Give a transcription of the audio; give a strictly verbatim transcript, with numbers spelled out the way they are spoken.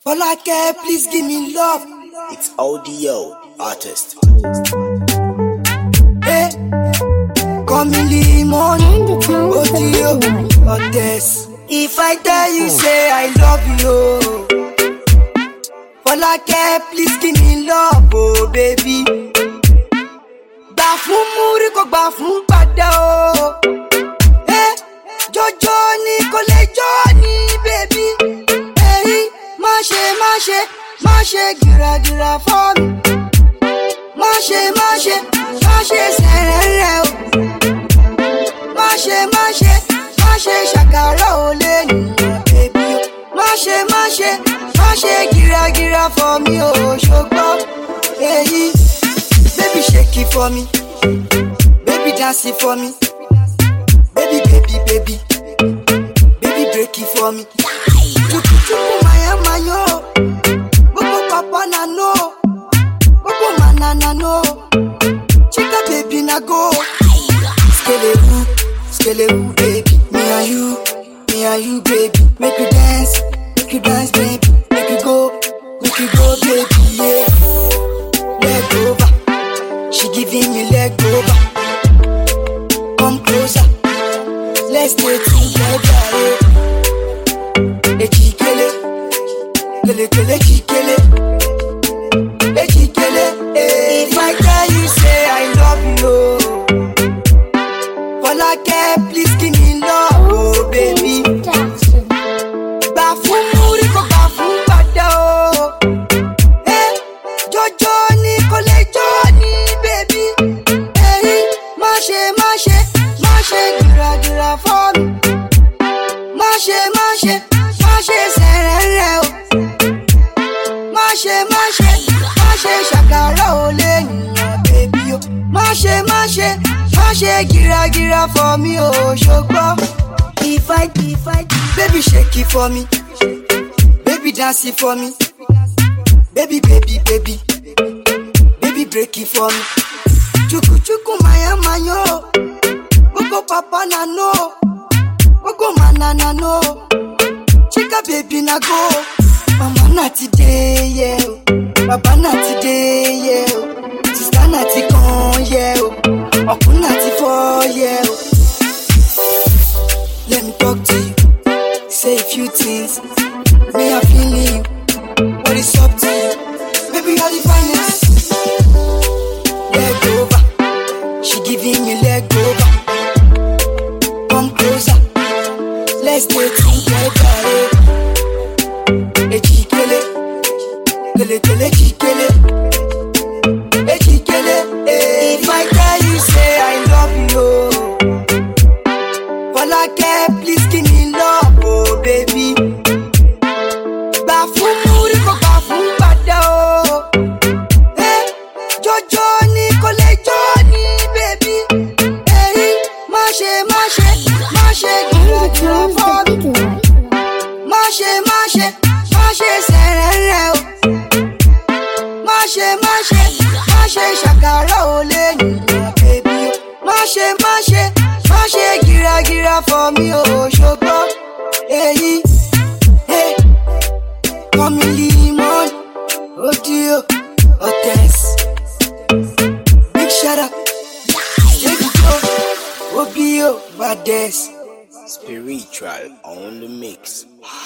Folake, please give me love. It's audio artist. Hey, call me Limon, audio artist. If I tell you, say I love you, Folake, please give me love, oh baby. Gba fún múrí kò gbà fún padà o. Hey, Jojo ni kò lè jọ ni baby. Hey, má ṣe má ṣe má ṣe gìràgìrà for me. Má ṣe má ṣe má ṣe sẹ̀rẹ̀rẹ̀ o. Má ṣe má ṣe má ṣe ṣàkàrà ò lè nìyàn baby o. Má ṣe má ṣe má ṣe gìràgìrà for me o ṣùgbọ́n. Hey, baby shake it for me, baby dance it for me, baby baby baby, baby break it for me. Chuku chuku maya mayo, boko papa na no, boko mana na no, chika baby na go. Skelewu, skelewu baby, me and you, me and you baby, make you dance, make you dance baby, make you go, make you go baby yeah. Leg over. She giving me leg over. Come closer, let's stay together. Eh, chikele, kele kele chikele, eh chikele. Eh, if I tell you say I love you, Folake, please give me love, oh baby. Gba fún múrí kò gbà fún padà o. Eh, Jojo ni kò lè jọ ni. Gìràgìrà for me. Má ṣe má ṣe má ṣe sẹ̀rẹ̀rẹ̀ o. Má ṣe má ṣe má ṣe ṣàkàrà ò lè nìyàn baby o. Má ṣe má ṣe má ṣe gìràgìrà for me o ṣùgbọ́n. If I if I baby shake it for me, baby dance it for me, baby baby baby, baby break it for me. Chuku chuku maya mayo. Boko papa na no, boko mana na no, chika baby na go. Mama na today yeah, baba na today yeah, sister na ti kon yeah, okun na ti for yeah. Let me talk to you, say a few things. Me I feeling you, what is up to you? Baby you're the finest. Leg over, she giving me leg over. Let's stay together. Eh, chikele, kele kele chikele, eh chikele. Eh, if I tell you say I love you, Folake, please give me love, oh baby. Gba fún múrí kò gbà fún padà o. Eh, Jojo ni kò lè jọ ni baby. Eh, má ṣe má ṣe má ṣe gìràgìrà for me. Má ṣe má ṣe má ṣe sẹ̀rẹ̀rẹ̀ o. Má ṣe má ṣe má ṣe ṣàkàrà ò lè nìyàn baby o. Má ṣe má ṣe má ṣe gìràgìrà for me o ṣùgbọ́n. Èyí hey, call me Limon, audio artist. Big shout out, take it go, Obio Bades. Spiritual on the mix.